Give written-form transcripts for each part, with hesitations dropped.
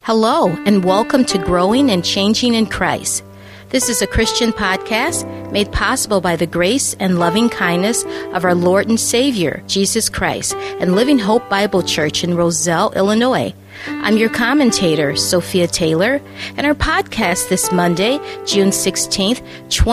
Hello, and welcome to Growing and Changing in Christ. This is a Christian podcast made possible by the grace and loving kindness of our Lord and Savior, Jesus Christ, and Living Hope Bible Church in Roselle, Illinois. I'm your commentator, Sophia Taylor, and our podcast this Monday, June 16th,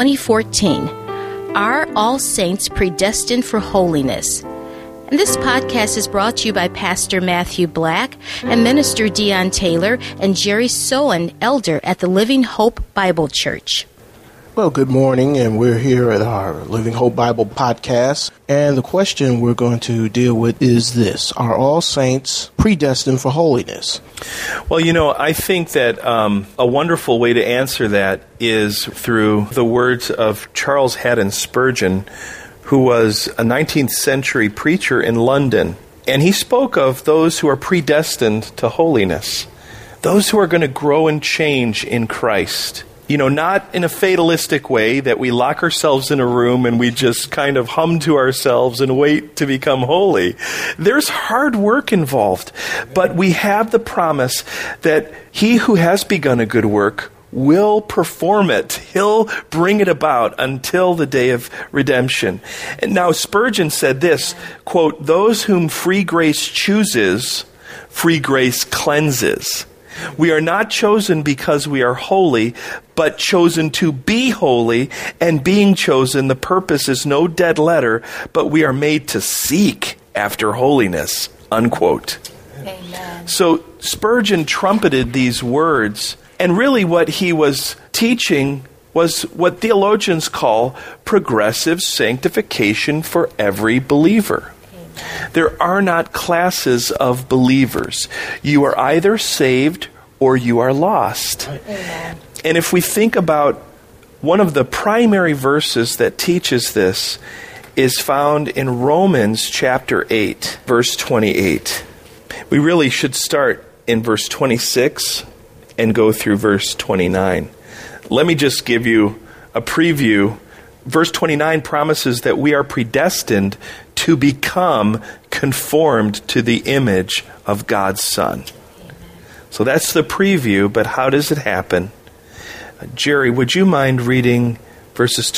2014, Are All Saints Predestined for Holiness? And this podcast is brought to you by Pastor Matthew Black and Minister Dion Taylor and Jerry Soen, elder at the Living Hope Bible Church. Well, good morning, and we're here at our Living Hope Bible podcast. And the question we're going to deal with is this: are all saints predestined for holiness? Well, I think that a wonderful way to answer that is through the words of Charles Haddon Spurgeon, who was a 19th century preacher in London. And he spoke of those who are predestined to holiness, those who are going to grow and change in Christ. Not in a fatalistic way that we lock ourselves in a room and we just kind of hum to ourselves and wait to become holy. There's hard work involved, but we have the promise that he who has begun a good work will perform it. He'll bring it about until the day of redemption. And now Spurgeon said this, quote, "Those whom free grace chooses, free grace cleanses. We are not chosen because we are holy, but chosen to be holy, and being chosen, the purpose is no dead letter, but we are made to seek after holiness," unquote. Amen. So Spurgeon trumpeted these words, and really what he was teaching was what theologians call progressive sanctification for every believer. Amen. There are not classes of believers. You are either saved or you are lost. Amen. And if we think about one of the primary verses that teaches this is found in Romans chapter 8, verse 28. We really should start in verse 26 and go through verse 29. Let me just give you a preview. Verse 29 promises that we are predestined to become conformed to the image of God's Son. Amen. So that's the preview, but how does it happen? Jerry, would you mind reading verses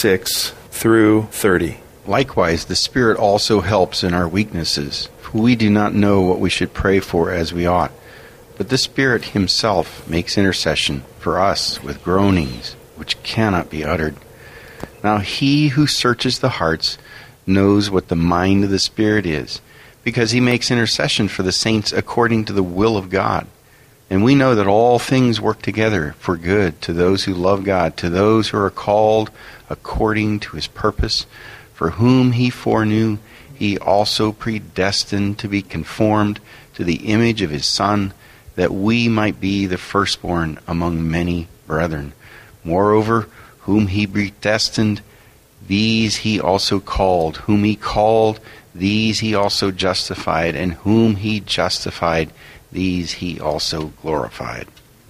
26 through 30? Likewise, the Spirit also helps in our weaknesses, for we do not know what we should pray for as we ought. But the Spirit himself makes intercession for us with groanings which cannot be uttered. Now he who searches the hearts knows what the mind of the Spirit is, because he makes intercession for the saints according to the will of God. And we know that all things work together for good to those who love God, to those who are called according to his purpose, for whom he foreknew, he also predestined to be conformed to the image of his Son, that we might be the firstborn among many brethren. Moreover, whom he predestined, these he also called. Whom he called, these he also justified. And whom he justified, these he also glorified.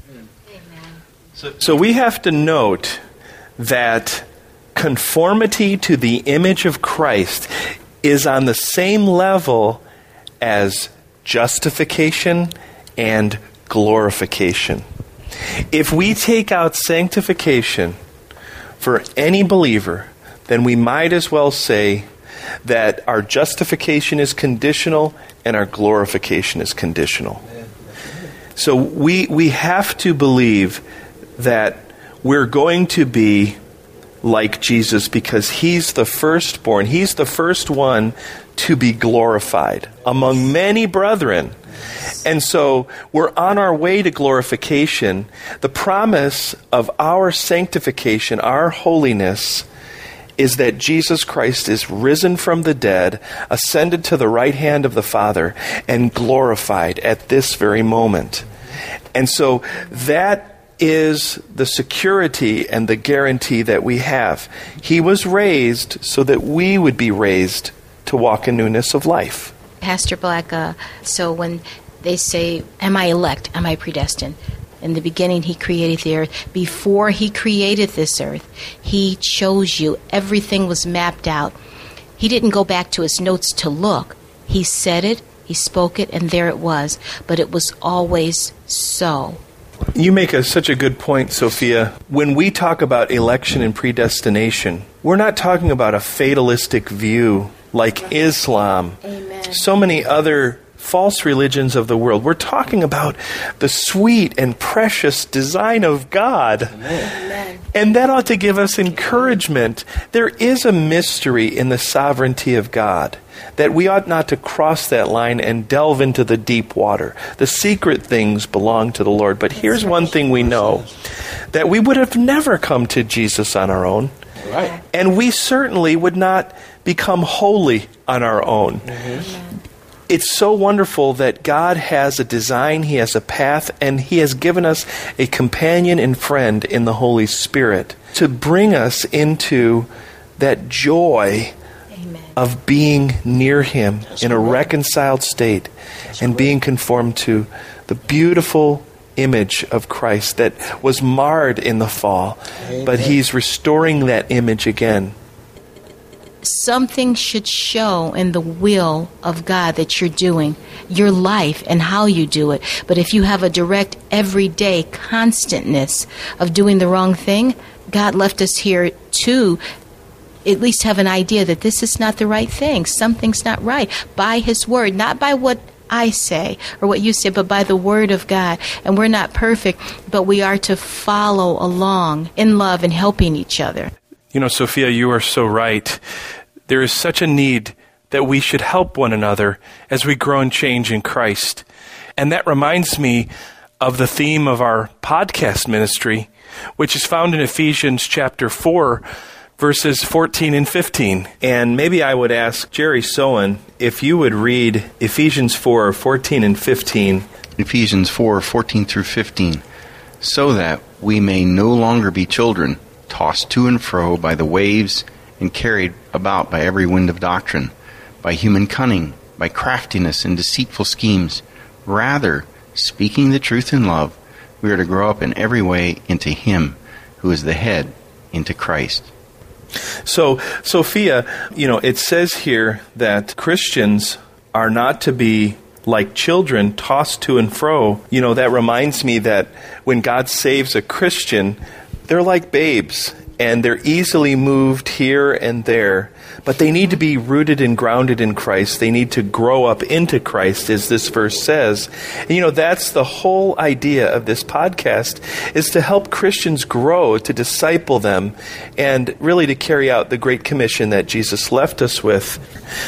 Amen. So we have to note that conformity to the image of Christ is on the same level as justification and glorification. If we take out sanctification for any believer, then we might as well say that our justification is conditional and our glorification is conditional. So we have to believe that we're going to be like Jesus because he's the firstborn. He's the first one to be glorified among many brethren. And so we're on our way to glorification. The promise of our sanctification, our holiness, is that Jesus Christ is risen from the dead, ascended to the right hand of the Father, and glorified at this very moment. And so that is the security and the guarantee that we have. He was raised so that we would be raised to walk in newness of life. Pastor Black, so when they say, am I elect? Am I predestined? In the beginning, he created the earth. Before he created this earth, he chose you. Everything was mapped out. He didn't go back to his notes to look. He said it. He spoke it, and there it was. But it was always so. You make such a good point, Sophia. When we talk about election and predestination, we're not talking about a fatalistic view like Islam. Amen. So many other false religions of the world. We're talking about the sweet and precious design of God. Amen. And that ought to give us encouragement. There is a mystery in the sovereignty of God, that we ought not to cross that line and delve into the deep water. The secret things belong to the Lord. But here's one thing we know, that we would have never come to Jesus on our own. Right. And we certainly would not become holy on our own. Mm-hmm. It's so wonderful that God has a design, He has a path, and He has given us a companion and friend in the Holy Spirit to bring us into that joy of being near Him in a reconciled state and being conformed to the beautiful image of Christ that was marred in the fall. But He's restoring that image again. Something should show in the will of God that you're doing, your life and how you do it. But if you have a direct, everyday constantness of doing the wrong thing, God left us here to at least have an idea that this is not the right thing. Something's not right. By His Word, not by what I say or what you say, but by the Word of God. And we're not perfect, but we are to follow along in love and helping each other. You know, Sophia, you are so right. There is such a need that we should help one another as we grow and change in Christ. And that reminds me of the theme of our podcast ministry, which is found in Ephesians chapter 4, verses 14 and 15. And maybe I would ask Jerry Sowen if you would read Ephesians 4, 14 and 15. Ephesians 4, 14 through 15. So that we may no longer be children, tossed to and fro by the waves and carried about by every wind of doctrine, by human cunning, by craftiness and deceitful schemes. Rather, speaking the truth in love, we are to grow up in every way into Him who is the head, into Christ. So, Sophia, it says here that Christians are not to be like children tossed to and fro. That reminds me that when God saves a Christian, they're like babes, and they're easily moved here and there, but they need to be rooted and grounded in Christ. They need to grow up into Christ, as this verse says. And that's the whole idea of this podcast, is to help Christians grow, to disciple them, and really to carry out the Great Commission that Jesus left us with.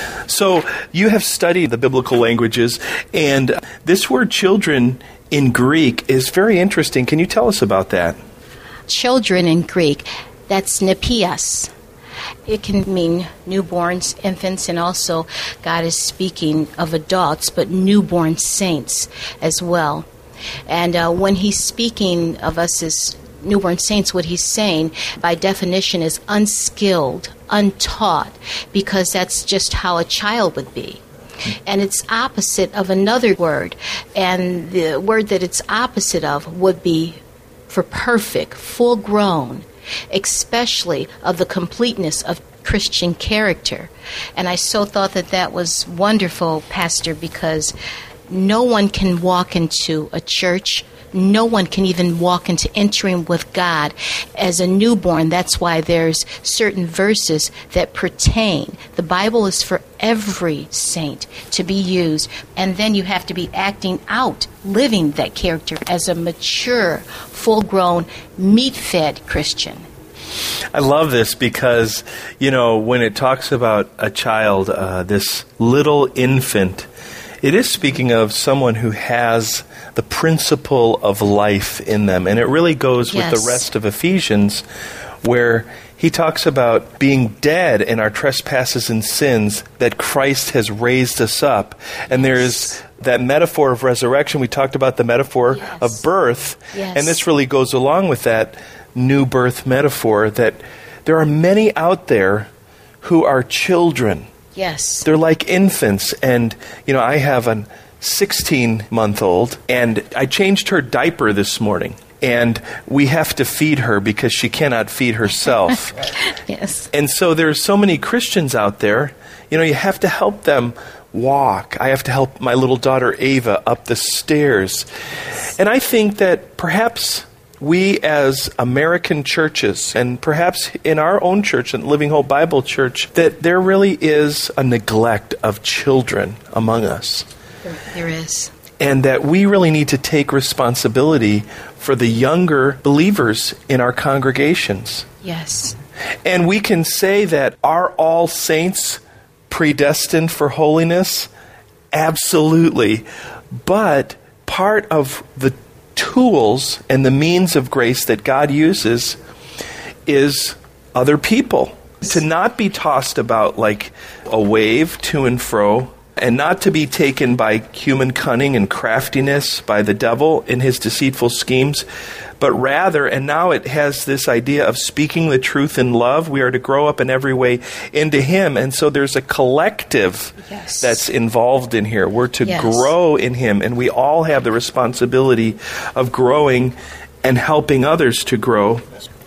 So you have studied the biblical languages, and this word children in Greek is very interesting. Can you tell us about that? Children in Greek, that's nepias. It can mean newborns, infants, and also God is speaking of adults, but newborn saints as well. And when He's speaking of us as newborn saints, what He's saying by definition is unskilled, untaught, because that's just how a child would be. And it's opposite of another word, and the word that it's opposite of would be for perfect, full grown, especially of the completeness of Christian character. And I so thought that was wonderful, Pastor, because no one can walk into a church, no one can even walk into entering with God as a newborn. That's why there's certain verses that pertain. The Bible is for every saint to be used, and then you have to be acting out, living that character as a mature, full-grown, meat-fed Christian. I love this because, when it talks about a child, this little infant, it is speaking of someone who has the principle of life in them. And it really goes with the rest of Ephesians, where he talks about being dead in our trespasses and sins, that Christ has raised us up. And there's that metaphor of resurrection. We talked about the metaphor of birth. Yes. And this really goes along with that new birth metaphor, that there are many out there who are children. Yes. They're like infants. And, I have a 16-month-old, and I changed her diaper this morning. And we have to feed her because she cannot feed herself. Yes. And so there's so many Christians out there, You have to help them walk. I have to help my little daughter Ava up the stairs. And I think that perhaps we as American churches, and perhaps in our own church, in Living Hope Bible Church, that there really is a neglect of children among us. There is. And that we really need to take responsibility for the younger believers in our congregations. Yes. And we can say that, are all saints predestined for holiness? Absolutely. But part of the tools and the means of grace that God uses is other people. To not be tossed about like a wave to and fro, and not to be taken by human cunning and craftiness, by the devil in his deceitful schemes, but rather, and now it has this idea of speaking the truth in love, we are to grow up in every way into Him. And so there's a collective that's involved in here. We're to grow in Him, and we all have the responsibility of growing and helping others to grow.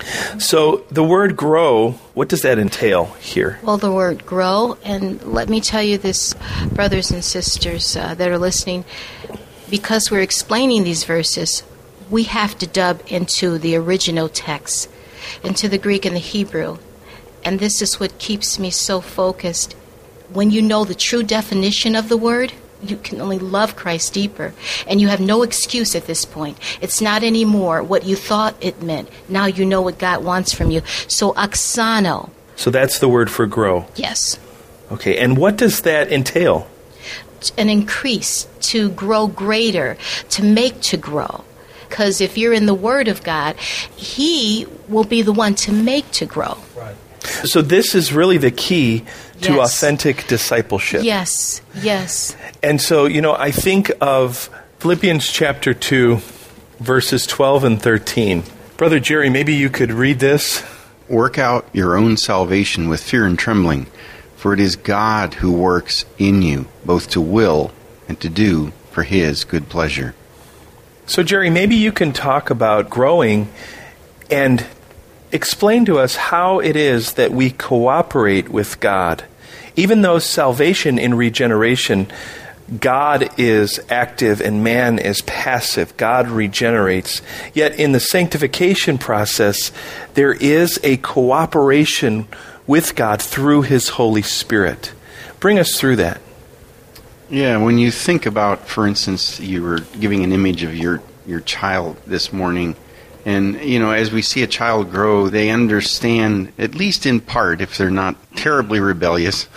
So the word grow, what does that entail here? Well, the word grow, and let me tell you this, brothers and sisters that are listening, because we're explaining these verses, we have to dub into the original text, into the Greek and the Hebrew. And this is what keeps me so focused. When you know the true definition of the word, you can only love Christ deeper. And you have no excuse at this point. It's not anymore what you thought it meant. Now you know what God wants from you. So axano. So that's the word for grow. Yes. Okay, and what does that entail? An increase, to grow greater, to make to grow. Because if you're in the Word of God, He will be the one to make to grow. Right. So this is really the key to authentic discipleship. Yes, yes. And so, I think of Philippians chapter 2, verses 12 and 13. Brother Jerry, maybe you could read this. Work out your own salvation with fear and trembling, for it is God who works in you, both to will and to do for His good pleasure. So, Jerry, maybe you can talk about growing and explain to us how it is that we cooperate with God. Even though salvation in regeneration, God is active and man is passive. God regenerates. Yet in the sanctification process, there is a cooperation with God through His Holy Spirit. Bring us through that. Yeah, when you think about, for instance, you were giving an image of your child this morning, and, as we see a child grow, they understand, at least in part, if they're not terribly rebellious,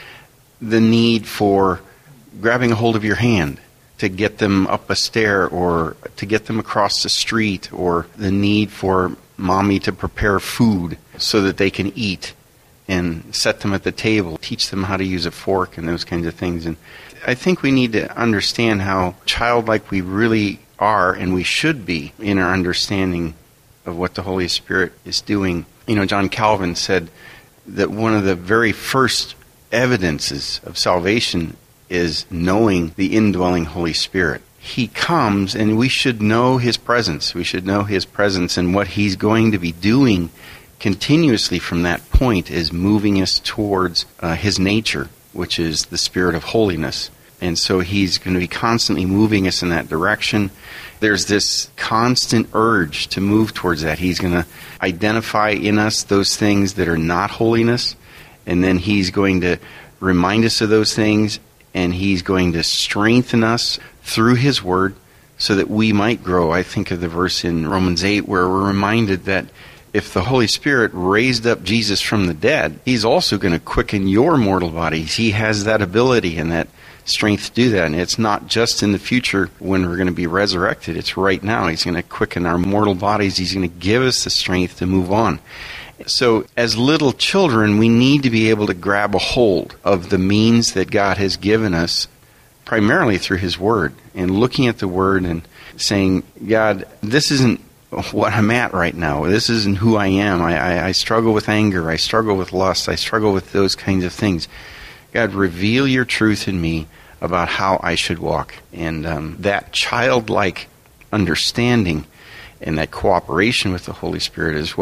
the need for grabbing a hold of your hand to get them up a stair or to get them across the street, or the need for mommy to prepare food so that they can eat and set them at the table, teach them how to use a fork and those kinds of things. And I think we need to understand how childlike we really are, and we should be, in our understanding of what the Holy Spirit is doing. John Calvin said that one of the very first evidences of salvation is knowing the indwelling Holy Spirit. He comes, and we should know His presence. We should know His presence, and what He's going to be doing continuously from that point is moving us towards His nature, which is the spirit of holiness. And so He's going to be constantly moving us in that direction. There's this constant urge to move towards that. He's going to identify in us those things that are not holiness, and then He's going to remind us of those things, and He's going to strengthen us through His Word so that we might grow. I think of the verse in Romans 8 where we're reminded that if the Holy Spirit raised up Jesus from the dead, He's also going to quicken your mortal bodies. He has that ability and that strength to do that. And it's not just in the future when we're going to be resurrected. It's right now. He's going to quicken our mortal bodies. He's going to give us the strength to move on. So as little children, we need to be able to grab a hold of the means that God has given us, primarily through His Word, and looking at the Word and saying, God, this isn't what I'm at right now. This isn't who I am. I struggle with anger. I struggle with lust. I struggle with those kinds of things. God, reveal your truth in me about how I should walk. And that childlike understanding and that cooperation with the Holy Spirit is what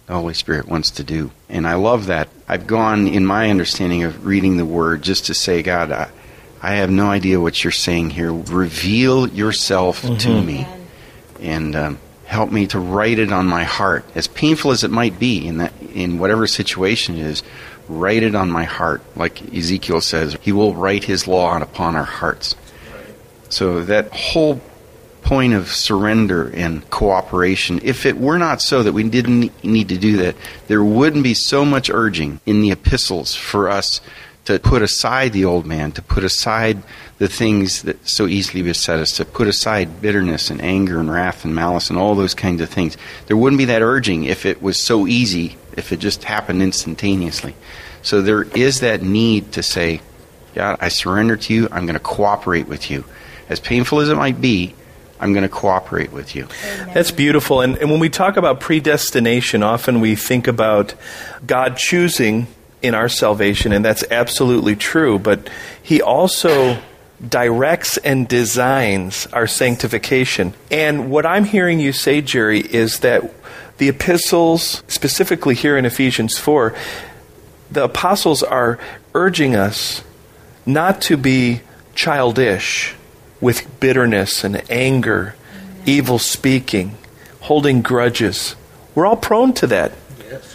the Holy Spirit wants to do. And I love that. I've gone, in my understanding of reading the Word, just to say, God, I have no idea what you're saying here. Reveal yourself to me. And help me to write it on my heart. As painful as it might be in whatever situation it is, write it on my heart. Like Ezekiel says, he will write his law upon our hearts. So that whole point of surrender and cooperation, if it were not so that we didn't need to do that, there wouldn't be so much urging in the epistles for us to put aside the old man, to put aside the things that so easily beset us, to put aside bitterness and anger and wrath and malice and all those kinds of things. There wouldn't be that urging if it was so easy, if it just happened instantaneously. So there is that need to say, God, I surrender to you. I'm going to cooperate with you. As painful as it might be, I'm going to cooperate with you. Amen. That's beautiful. And when we talk about predestination, often we think about God choosing in our salvation, and that's absolutely true. But he also directs and designs our sanctification. And what I'm hearing you say, Jerry, is that the epistles, specifically here in Ephesians 4, the apostles are urging us not to be childish with bitterness and anger, evil speaking, holding grudges. We're all prone to that. Yes.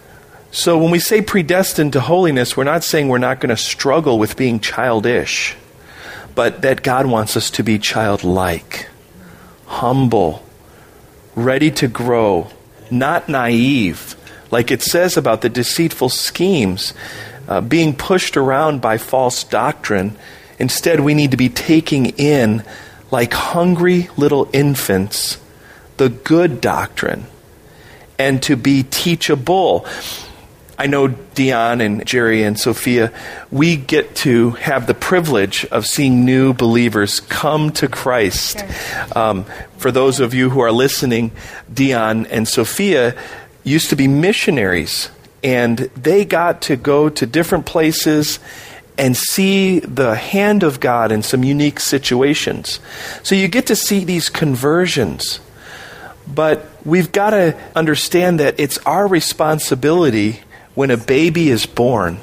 So when we say predestined to holiness, we're not saying we're not going to struggle with being childish, but that God wants us to be childlike, humble, ready to grow, not naive, like it says about the deceitful schemes, being pushed around by false doctrine. Instead, we need to be taking in, like hungry little infants, the good doctrine, and to be teachable. I know Dion and Jerry and Sophia, we get to have the privilege of seeing new believers come to Christ. Sure. For those of you who are listening, Dion and Sophia used to be missionaries, and they got to go to different places and see the hand of God in some unique situations. So you get to see these conversions. But we've got to understand that it's our responsibility when a baby is born,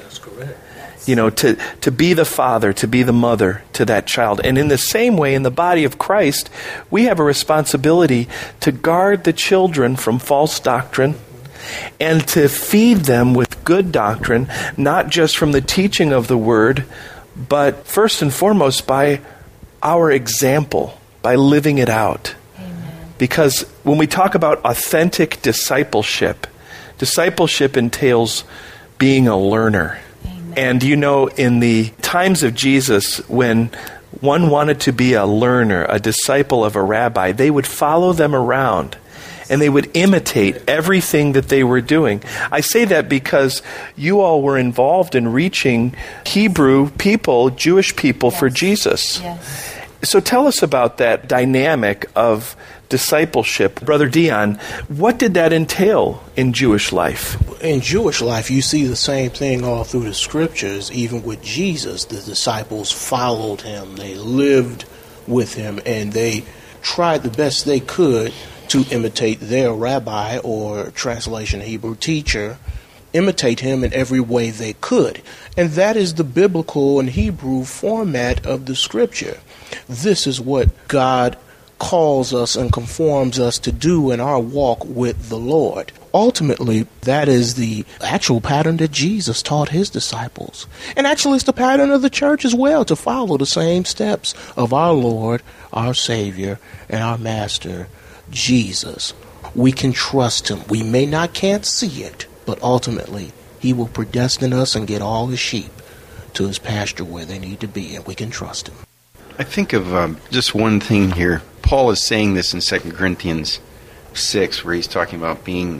to be the father, to be the mother to that child. And in the same way, in the body of Christ, we have a responsibility to guard the children from false doctrine and to feed them with good doctrine, not just from the teaching of the Word, but first and foremost by our example, by living it out. Amen. Because when we talk about authentic discipleship, discipleship entails being a learner. Amen. And in the times of Jesus, when one wanted to be a learner, a disciple of a rabbi, they would follow them around and they would imitate everything that they were doing. I say that because you all were involved in reaching Hebrew people, Jewish people, yes, for Jesus. Yes. So tell us about that dynamic of discipleship. Brother Dion, what did that entail in Jewish life? In Jewish life, you see the same thing all through the scriptures. Even with Jesus, the disciples followed him. They lived with him, and they tried the best they could to imitate their rabbi or translation Hebrew teacher, imitate him in every way they could. And that is the biblical and Hebrew format of the scripture. This is what God calls us and conforms us to do in our walk with the Lord. Ultimately, that is the actual pattern that Jesus taught his disciples. And actually, it's the pattern of the church as well, to follow the same steps of our Lord, our Savior, and our Master, Jesus. We can trust him. We can't see it, but ultimately, he will predestine us and get all his sheep to his pasture where they need to be, and we can trust him. I think of just one thing here. Paul is saying this in 2 Corinthians 6, where he's talking about not being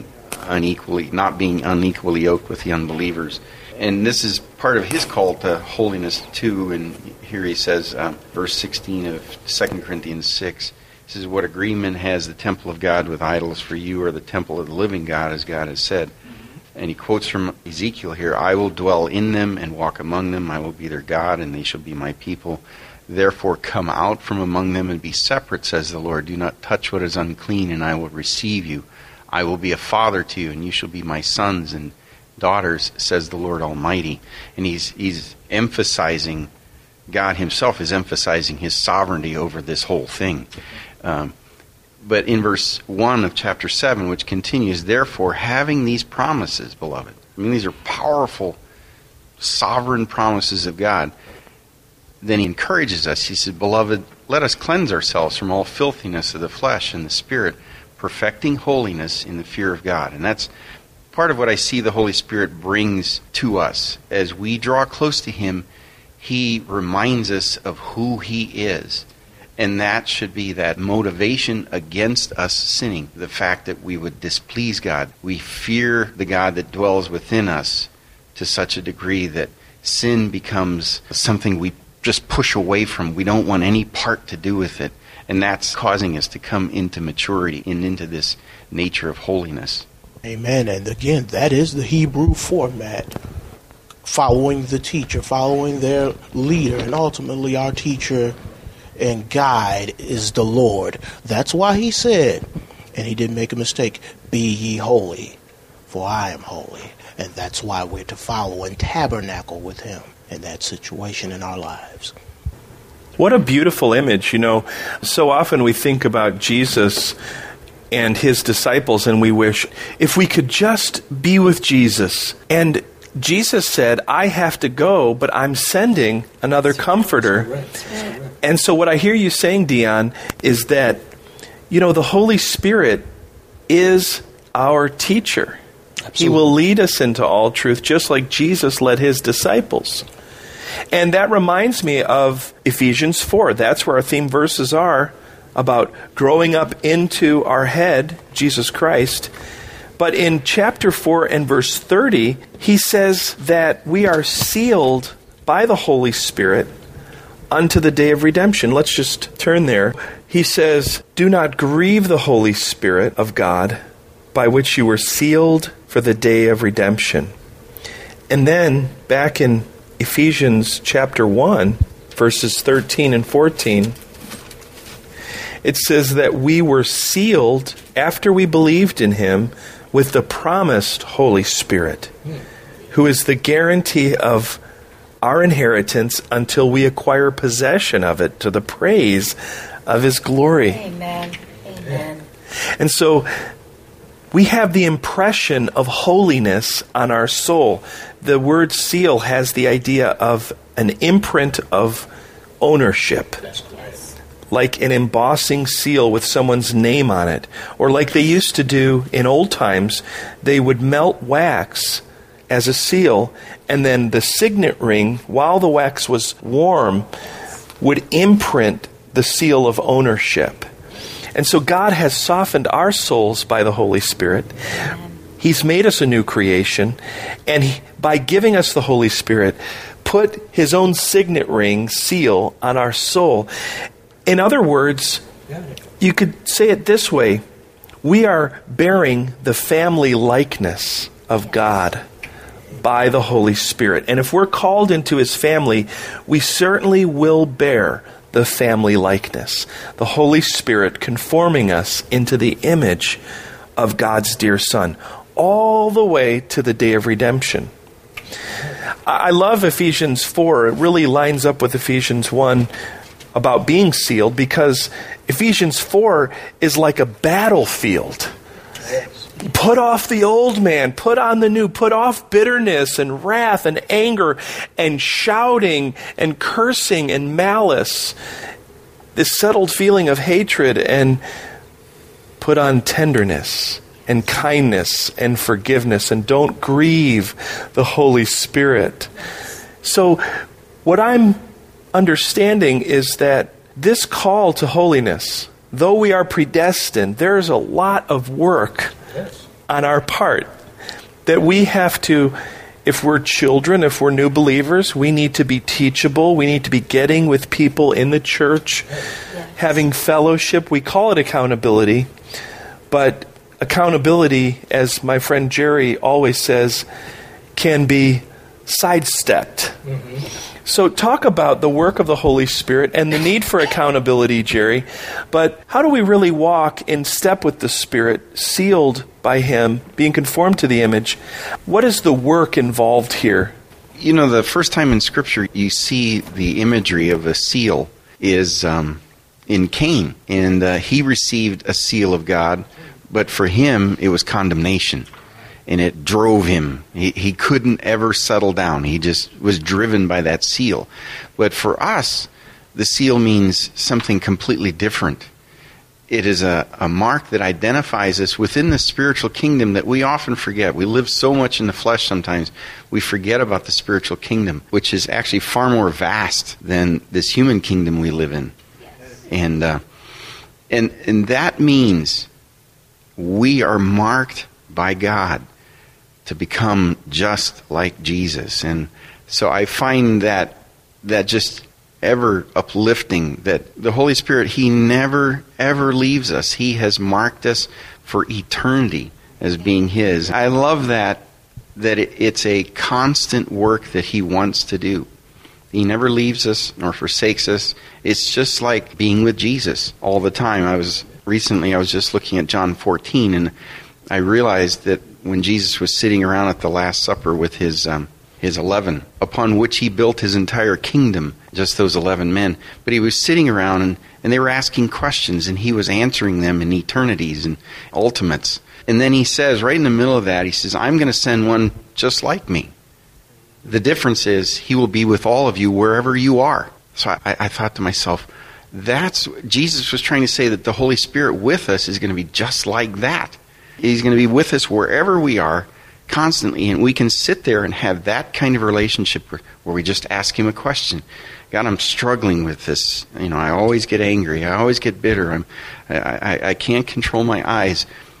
unequally yoked with the unbelievers. And this is part of his call to holiness too. And here he says, verse 16 of 2 Corinthians 6, he says, "What agreement has the temple of God with idols? For you are the temple of the living God, as God has said." And he quotes from Ezekiel here, "I will dwell in them and walk among them. I will be their God, and they shall be my people. Therefore come out from among them and be separate, says the Lord. Do not touch what is unclean, and I will receive you. I will be a father to you, and you shall be my sons and daughters, says the Lord Almighty. And he's emphasizing, God himself is emphasizing his sovereignty over this whole thing. But in verse 1 of chapter 7, which continues, therefore, having these promises, beloved. I mean, these are powerful, sovereign promises of God. Then he encourages us. He said, beloved, let us cleanse ourselves from all filthiness of the flesh and the spirit, perfecting holiness in the fear of God. And that's part of what I see the Holy Spirit brings to us. As we draw close to him, he reminds us of who he is. And that should be that motivation against us sinning, the fact that we would displease God. We fear the God that dwells within us to such a degree that sin becomes something we just push away from. We don't want any part to do with it. And that's causing us to come into maturity and into this nature of holiness. Amen. And again, that is the Hebrew format. Following the teacher, following their leader, and ultimately our teacher and guide is the Lord. That's why he said, and he didn't make a mistake, be ye holy, for I am holy. And that's why we're to follow and tabernacle with him in that situation in our lives. What a beautiful image. You know, so often we think about Jesus and his disciples, and we wish, if we could just be with Jesus. And Jesus said, I have to go, but I'm sending another comforter. And so what I hear you saying, Dion, is that, you know, the Holy Spirit is our teacher. Absolutely. He will lead us into all truth, just like Jesus led his disciples. And that reminds me of Ephesians 4. That's where our theme verses are, about growing up into our head, Jesus Christ. But in chapter 4 and verse 30, he says that we are sealed by the Holy Spirit unto the day of redemption. Let's just turn there. He says, do not grieve the Holy Spirit of God, by which you were sealed for the day of redemption. And then back in Ephesians chapter 1, verses 13 and 14, it says that we were sealed after we believed in him with the promised Holy Spirit, who is the guarantee of our inheritance until we acquire possession of it to the praise of his glory. Amen. Amen. And so we have the impression of holiness on our soul. The word seal has the idea of an imprint of ownership. Like an embossing seal with someone's name on it. Or like they used to do in old times, they would melt wax as a seal, and then the signet ring, while the wax was warm, would imprint the seal of ownership. And so God has softened our souls by the Holy Spirit. He's made us a new creation, and by giving us the Holy Spirit, put his own signet ring, seal, on our soul. In other words, you could say it this way: we are bearing the family likeness of God by the Holy Spirit. And if we're called into his family, we certainly will bear the family likeness. The Holy Spirit conforming us into the image of God's dear Son, all the way to the day of redemption. I love Ephesians 4. It really lines up with Ephesians 1 about being sealed, because Ephesians 4 is like a battlefield. Put off the old man, put on the new, put off bitterness and wrath and anger and shouting and cursing and malice, this settled feeling of hatred, and put on tenderness and kindness and forgiveness, and don't grieve the Holy Spirit. So what I'm understanding is that this call to holiness, though we are predestined, there's a lot of work on our part that we have to, if we're children, if we're new believers, we need to be teachable. We need to be getting with people in the church, having fellowship. We call it accountability, but accountability, as my friend Jerry always says, can be sidestepped. So talk about the work of the Holy Spirit and the need for accountability, Jerry. But how do we really walk in step with the Spirit, sealed by Him, being conformed to the image? What is the work involved here? You know, the first time in Scripture you see the imagery of a seal is in Cain. And he received a seal of God, but for him it was condemnation. And it drove him. He couldn't ever settle down. He just was driven by that seal. But for us, the seal means something completely different. It is a mark that identifies us within the spiritual kingdom that we often forget. We live so much in the flesh sometimes, we forget about the spiritual kingdom, which is actually far more vast than this human kingdom we live in. And that means we are marked by God to become just like Jesus. And so I find that just ever uplifting, that the Holy Spirit, He never, ever leaves us. He has marked us for eternity as being His. I love that it's a constant work that He wants to do. He never leaves us nor forsakes us. It's just like being with Jesus all the time. I was just looking at John 14, and I realized that when Jesus was sitting around at the Last Supper with his 11, upon which He built His entire kingdom, just those 11 men. But He was sitting around, and they were asking questions, and He was answering them in eternities and ultimates. And then He says, right in the middle of that, He says, I'm going to send one just like me. The difference is He will be with all of you wherever you are. So I thought to myself, Jesus was trying to say that the Holy Spirit with us is going to be just like that. He's going to be with us wherever we are, constantly, and we can sit there and have that kind of relationship where we just ask Him a question. God, I'm struggling with this. I always get angry. I always get bitter. I can't control my eyes.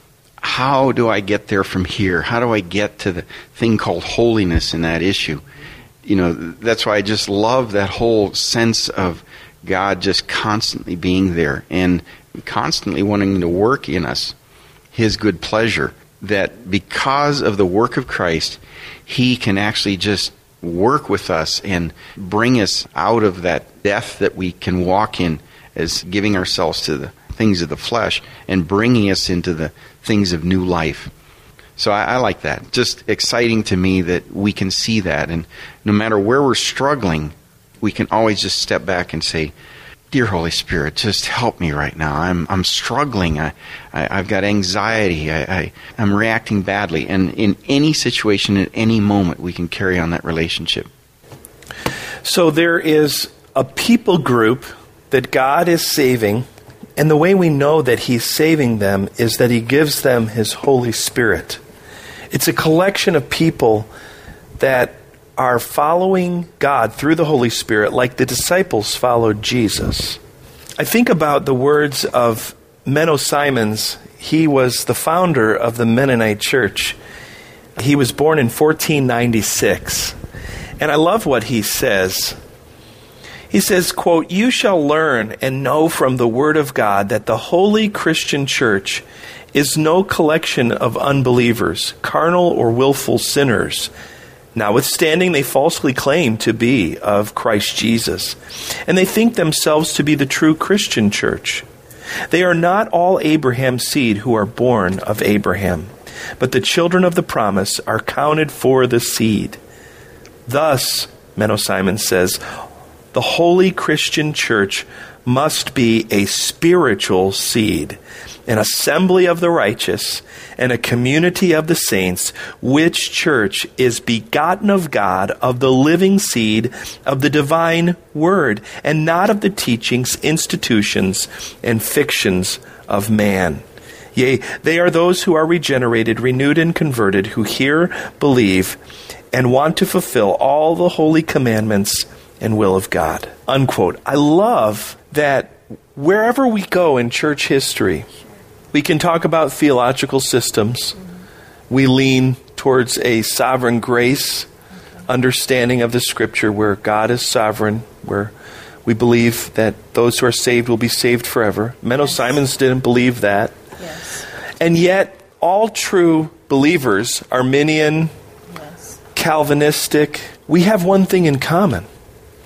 How do I get there from here? How do I get to the thing called holiness in that issue? That's why I just love that whole sense of God just constantly being there and constantly wanting to work in us His good pleasure, that because of the work of Christ, He can actually just work with us and bring us out of that death that we can walk in as giving ourselves to the things of the flesh and bringing us into the things of new life. So I like that. Just exciting to me that we can see that. And no matter where we're struggling, we can always just step back and say, Dear Holy Spirit, just help me right now. I'm struggling. I've got anxiety. I'm reacting badly. And in any situation, at any moment, we can carry on that relationship. So there is a people group that God is saving, and the way we know that He's saving them is that He gives them His Holy Spirit. It's a collection of people that are following God through the Holy Spirit like the disciples followed Jesus. I think about the words of Menno Simons. He was the founder of the Mennonite Church. He was born in 1496. And I love what he says. He says, quote, "You shall learn and know from the Word of God that the Holy Christian Church is no collection of unbelievers, carnal or willful sinners. Notwithstanding, they falsely claim to be of Christ Jesus, and they think themselves to be the true Christian church. They are not all Abraham's seed who are born of Abraham, but the children of the promise are counted for the seed. Thus," Menno Simons says, "the holy Christian church must be a spiritual seed, an assembly of the righteous, and a community of the saints, which church is begotten of God, of the living seed, of the divine word, and not of the teachings, institutions, and fictions of man. Yea, they are those who are regenerated, renewed, and converted, who hear, believe, and want to fulfill all the holy commandments and will of God." Unquote. I love that wherever we go in church history, we can talk about theological systems. We lean towards a sovereign grace understanding of the Scripture where God is sovereign, where we believe that those who are saved will be saved forever. Menno Simons didn't believe that. Yes. And yet, all true believers, Arminian, Yes. Calvinistic, we have one thing in common.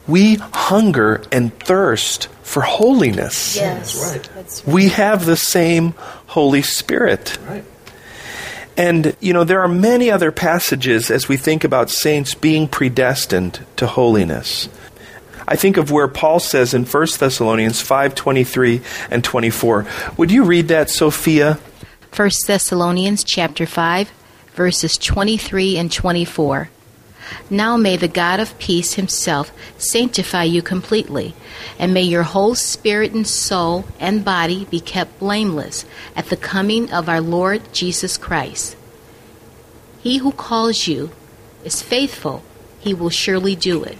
we hunger and thirst for holiness. Yes. That's right. That's right. We have the same Holy Spirit. Right. And, there are many other passages as we think about saints being predestined to holiness. I think of where Paul says in 1 Thessalonians 5:23 and 24. Would you read that, Sophia? 1 Thessalonians chapter 5, verses 23 and 24. Now may the God of peace himself sanctify you completely, and may your whole spirit and soul and body be kept blameless at the coming of our Lord Jesus Christ. He who calls you is faithful. He will surely do it.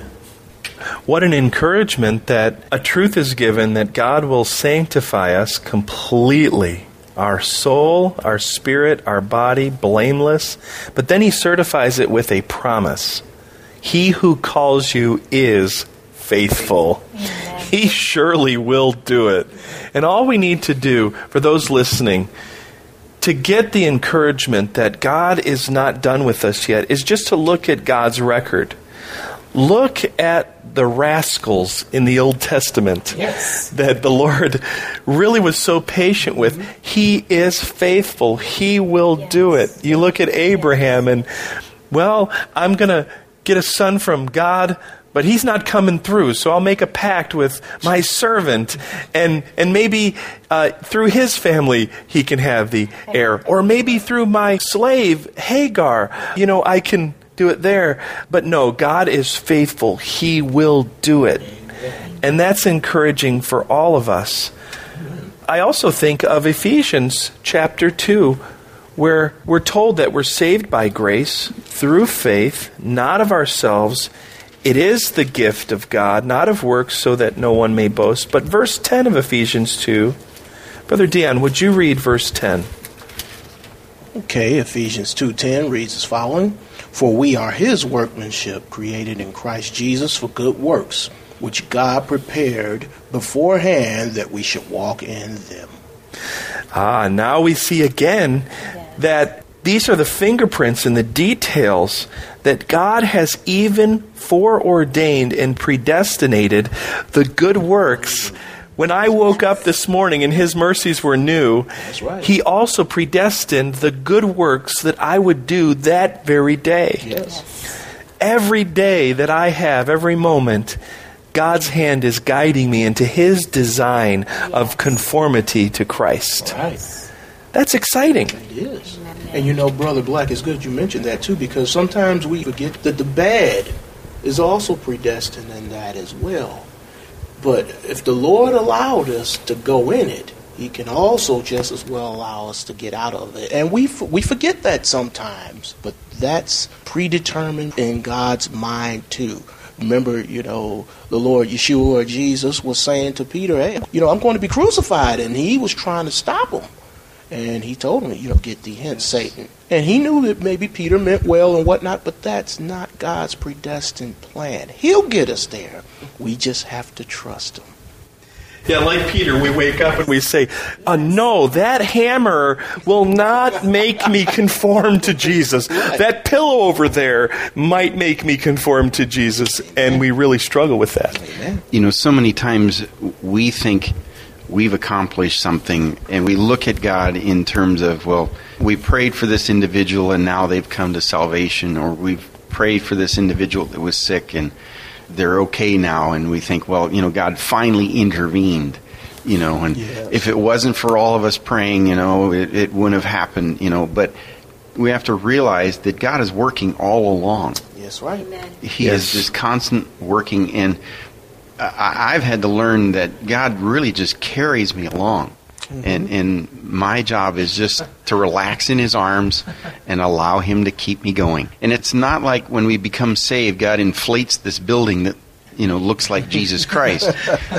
What an encouragement that a truth is given that God will sanctify us completely. Our soul, our spirit, our body, blameless. But then he certifies it with a promise. He who calls you is faithful. Amen. He surely will do it. And all we need to do, for those listening, to get the encouragement that God is not done with us yet, is just to look at God's record. Look at the rascals in the Old Testament that the Lord really was so patient with. He is faithful. He will do it. You look at Abraham and, I'm going to get a son from God, but he's not coming through, so I'll make a pact with my servant, and maybe through his family he can have the heir. Or maybe through my slave, Hagar, I can do it there. But no, God is faithful. He will do it. And that's encouraging for all of us. I also think of Ephesians chapter 2, where we're told that we're saved by grace through faith, not of ourselves. It is the gift of God, not of works, so that no one may boast. But verse 10 of Ephesians 2, Brother Dion, would you read verse 10? Okay, Ephesians 2:10 reads as following. For we are his workmanship, created in Christ Jesus for good works, which God prepared beforehand that we should walk in them. Now we see again that these are the fingerprints and the details that God has even foreordained and predestinated the good works. When I woke up this morning and his mercies were new, That's right. he also predestined the good works that I would do that very day. Yes. Every day that I have, every moment, God's hand is guiding me into his design of conformity to Christ. Right. That's exciting. It is. And Brother Black, it's good you mentioned that too, because sometimes we forget that the bad is also predestined in that as well. But if the Lord allowed us to go in it, he can also just as well allow us to get out of it. And we forget that sometimes, but that's predetermined in God's mind too. Remember, the Lord Yeshua, Jesus, was saying to Peter, hey, I'm going to be crucified. And he was trying to stop him. And he told him, get thee hence, Satan. And he knew that maybe Peter meant well and whatnot, but that's not God's predestined plan. He'll get us there. We just have to trust him. Yeah, like Peter, we wake up and we say, no, that hammer will not make me conform to Jesus. That pillow over there might make me conform to Jesus. And we really struggle with that. Amen. So many times we think we've accomplished something, and we look at God in terms of, we prayed for this individual and now they've come to salvation, or we've prayed for this individual that was sick and they're okay now, and we think, God finally intervened, and Yes. if it wasn't for all of us praying, it wouldn't have happened, but we have to realize that God is working all along. Yes, right. Amen. He is just constant working, and I've had to learn that God really just carries me along. Mm-hmm. And my job is just to relax in his arms and allow him to keep me going. And it's not like when we become saved, God inflates this building that, looks like Jesus Christ.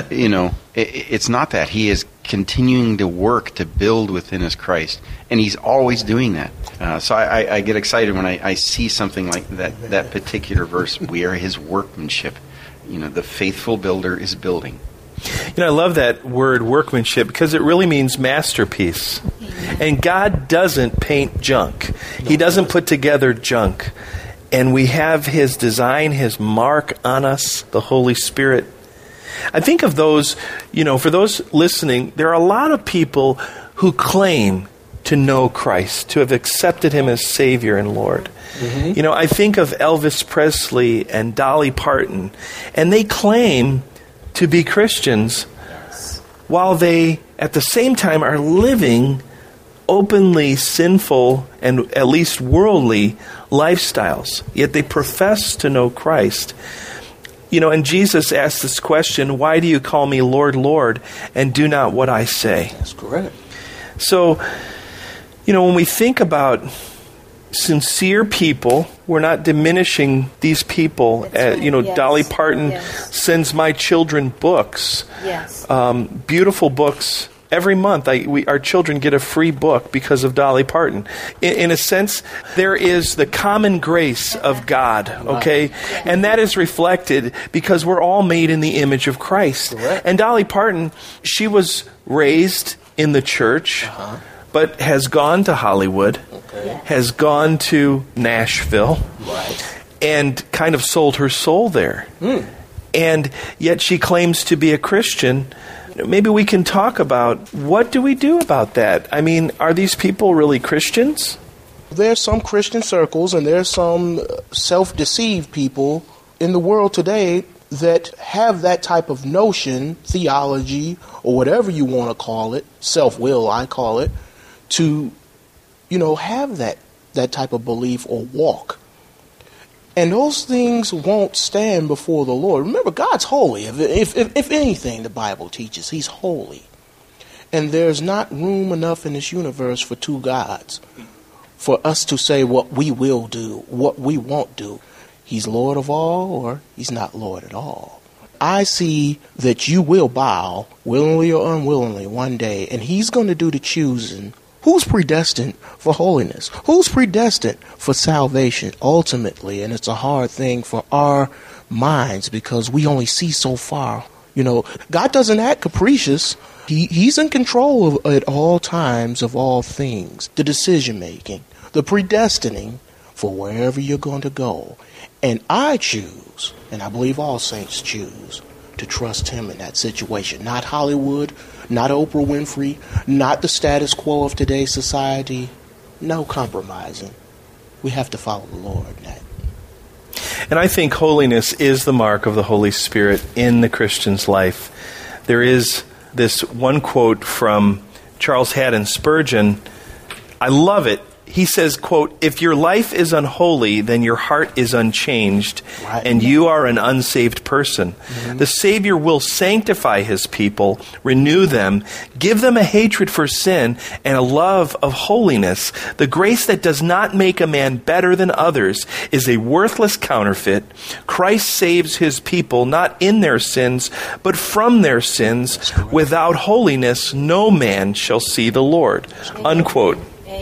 It's not that. He is continuing to work to build within us Christ. And he's always doing that. So I get excited when I see something like that particular verse. We are his workmanship. The faithful builder is building. I love that word workmanship because it really means masterpiece. And God doesn't paint junk. He doesn't put together junk. and we have His design, His mark on us, the Holy Spirit. I think of those, for those listening, there are a lot of people who claim to know Christ, to have accepted Him as Savior and Lord. Mm-hmm. I think of Elvis Presley and Dolly Parton, and they claim to be Christians while they, at the same time, are living openly sinful and at least worldly lifestyles. Yet they profess to know Christ. And Jesus asked this question, why do you call me Lord, Lord, and do not what I say? That's correct. So, when we think about sincere people, we're not diminishing these people. Yes. Dolly Parton sends my children books, beautiful books. Every month, our children get a free book because of Dolly Parton. In a sense, there is the common grace of God, okay? And that is reflected because we're all made in the image of Christ. Correct. And Dolly Parton, she was raised in the church, but has gone to Hollywood, has gone to Nashville, and kind of sold her soul there. And yet she claims to be a Christian. Maybe we can talk about, what do we do about that? I mean, are these people really Christians? There's some Christian circles and there's some self-deceived people in the world today that have that type of notion, theology, or whatever you want to call it, self-will, I call it, to, have that type of belief or walk. And those things won't stand before the Lord. Remember, God's holy. If anything, the Bible teaches He's holy. And there's not room enough in this universe for two gods, for us to say what we will do, what we won't do. He's Lord of all, or He's not Lord at all. I see that you will bow, willingly or unwillingly, one day, and He's going to do the choosing. Who's predestined for holiness? Who's predestined for salvation ultimately? And it's a hard thing for our minds because we only see so far. God doesn't act capricious. He's in control at all times of all things. The decision making, the predestining for wherever you're going to go. And I choose, and I believe all saints choose, to trust Him in that situation. Not Hollywood, not Oprah Winfrey, not the status quo of today's society. No compromising. We have to follow the Lord in that. And I think holiness is the mark of the Holy Spirit in the Christian's life. There is this one quote from Charles Haddon Spurgeon. I love it. He says, quote, "If your life is unholy, then your heart is unchanged, and you are an unsaved person. Mm-hmm. The Savior will sanctify His people, renew them, give them a hatred for sin and a love of holiness. The grace that does not make a man better than others is a worthless counterfeit. Christ saves His people not in their sins, but from their sins. Without holiness, no man shall see the Lord." Unquote.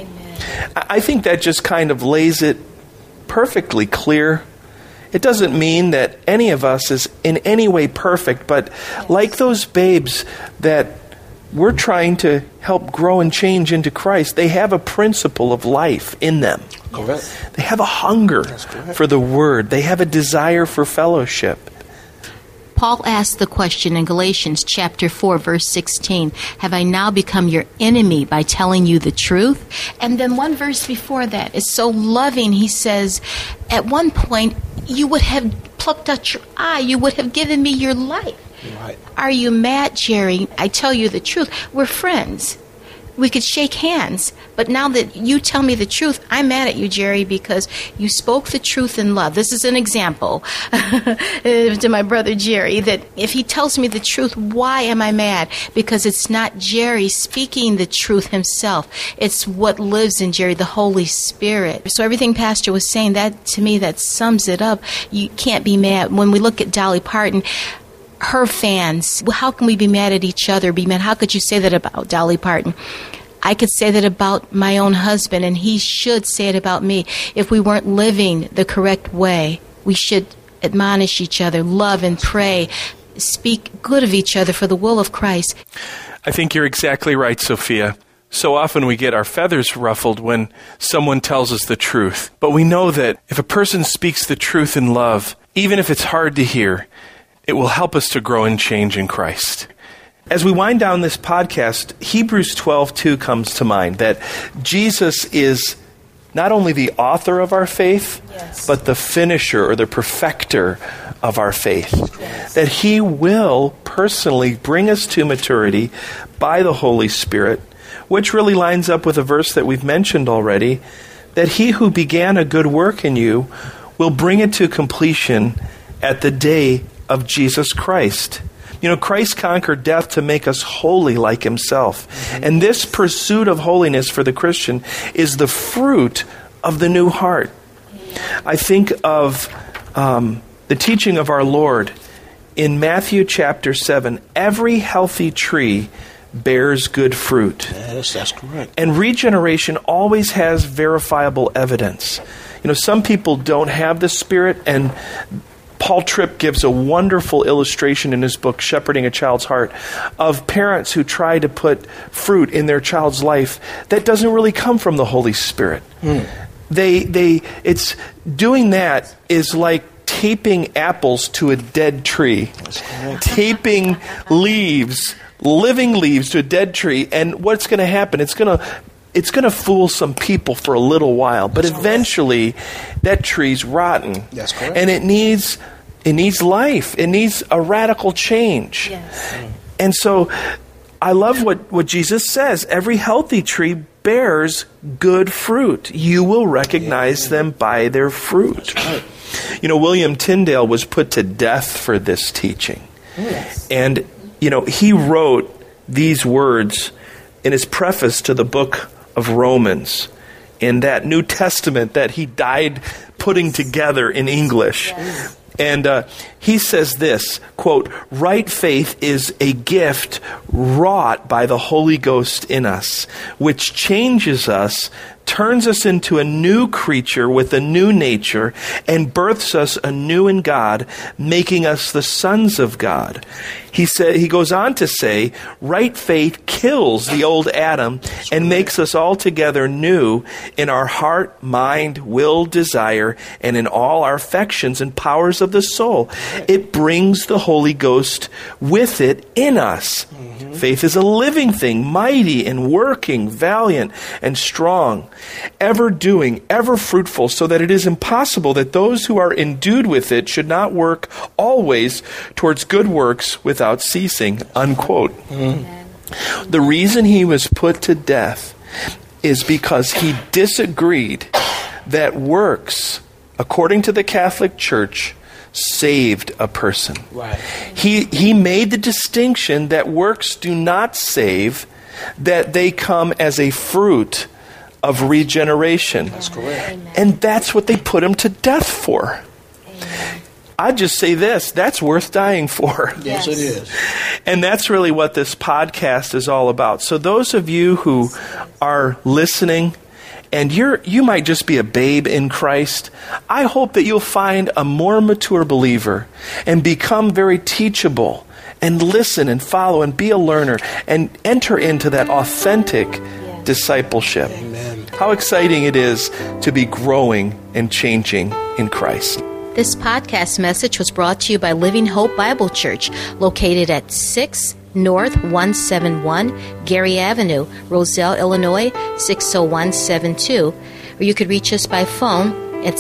I think that just kind of lays it perfectly clear. It doesn't mean that any of us is in any way perfect, but like those babes that we're trying to help grow and change into Christ, they have a principle of life in them. Correct. They have a hunger for the Word. They have a desire for fellowship. Paul asked the question in Galatians chapter 4, verse 16, "Have I now become your enemy by telling you the truth?" And then one verse before that is so loving. He says, at one point, you would have plucked out your eye. You would have given me your life. Right. Are you mad, Jerry? I tell you the truth. We're friends. We could shake hands. But now that you tell me the truth, I'm mad at you, Jerry, because you spoke the truth in love. This is an example to my brother Jerry, that if he tells me the truth, why am I mad? Because it's not Jerry speaking the truth himself. It's what lives in Jerry, the Holy Spirit. So everything Pastor was saying, that to me, that sums it up. You can't be mad. When we look at Dolly Parton, her fans, how can we be mad at each other? Be mad? How could you say that about Dolly Parton? I could say that about my own husband, and he should say it about me. If we weren't living the correct way, we should admonish each other, love and pray, speak good of each other for the will of Christ. I think you're exactly right, Sophia. So often we get our feathers ruffled when someone tells us the truth. But we know that if a person speaks the truth in love, even if it's hard to hear, it will help us to grow and change in Christ. As we wind down this podcast, Hebrews 12:2 comes to mind, that Jesus is not only the author of our faith, but the finisher or the perfecter of our faith. Yes. That He will personally bring us to maturity by the Holy Spirit, which really lines up with a verse that we've mentioned already, that He who began a good work in you will bring it to completion at the day of Jesus Christ. You know, Christ conquered death to make us holy like Himself. Mm-hmm. And this pursuit of holiness for the Christian is the fruit of the new heart. I think of the teaching of our Lord in Matthew chapter 7. Every healthy tree bears good fruit. Yes, that's correct. And regeneration always has verifiable evidence. You know, some people don't have the Spirit, and Paul Tripp gives a wonderful illustration in his book, Shepherding a Child's Heart, of parents who try to put fruit in their child's life that doesn't really come from the Holy Spirit. It's doing that is like taping apples to a dead tree. Taping leaves, living leaves to a dead tree, and what's going to happen? It's going to fool some people for a little while, but eventually that tree's rotten. That's correct. And it needs life. It needs a radical change. Yes. And so I love what Jesus says. Every healthy tree bears good fruit. You will recognize them by their fruit. Right. You know, William Tyndale was put to death for this teaching. Yes. And, you know, he wrote these words in his preface to the book of Romans, in that New Testament that he died putting together in English. Yes. And he says this, quote, "Right faith is a gift wrought by the Holy Ghost in us, which changes us, turns us into a new creature with a new nature, and births us anew in God, making us the sons of God." He goes on to say, right faith kills the old Adam and makes us altogether new in our heart, mind, will, desire, and in all our affections and powers of the soul. It brings the Holy Ghost with it in us. Mm-hmm. Faith is a living thing, mighty and working, valiant and strong, ever doing, ever fruitful, so that it is impossible that those who are endued with it should not work always towards good works without ceasing, unquote. Mm-hmm. The reason he was put to death is because he disagreed that works, according to the Catholic Church, saved a person. Right. He made the distinction that works do not save, that they come as a fruit of regeneration. That's correct. And that's what they put him to death for. Amen. I'd just say this, that's worth dying for. Yes, it is. And that's really what this podcast is all about. So those of you who are listening, and you might just be a babe in Christ, I hope that you'll find a more mature believer and become very teachable and listen and follow and be a learner and enter into that authentic discipleship. Amen. How exciting it is to be growing and changing in Christ. This podcast message was brought to you by Living Hope Bible Church, located at 6 North 171 Gary Avenue, Roselle, Illinois 60172. Or you could reach us by phone at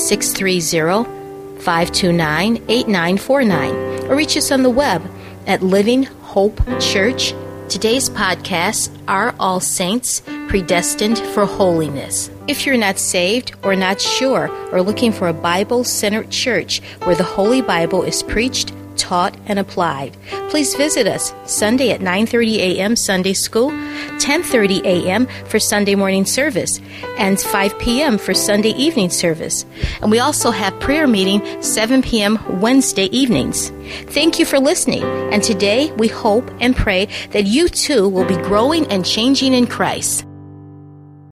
630-529-8949. Or reach us on the web at Living Hope Church. Today's podcasts are All Saints, Predestined for Holiness. If you're not saved or not sure or looking for a Bible-centered church where the Holy Bible is preached, taught, and applied, please visit us Sunday at 9:30 a.m. Sunday School, 10:30 a.m. for Sunday morning service, and 5 p.m. for Sunday evening service. And we also have prayer meeting 7 p.m. Wednesday evenings. Thank you for listening, and today we hope and pray that you too will be growing and changing in Christ.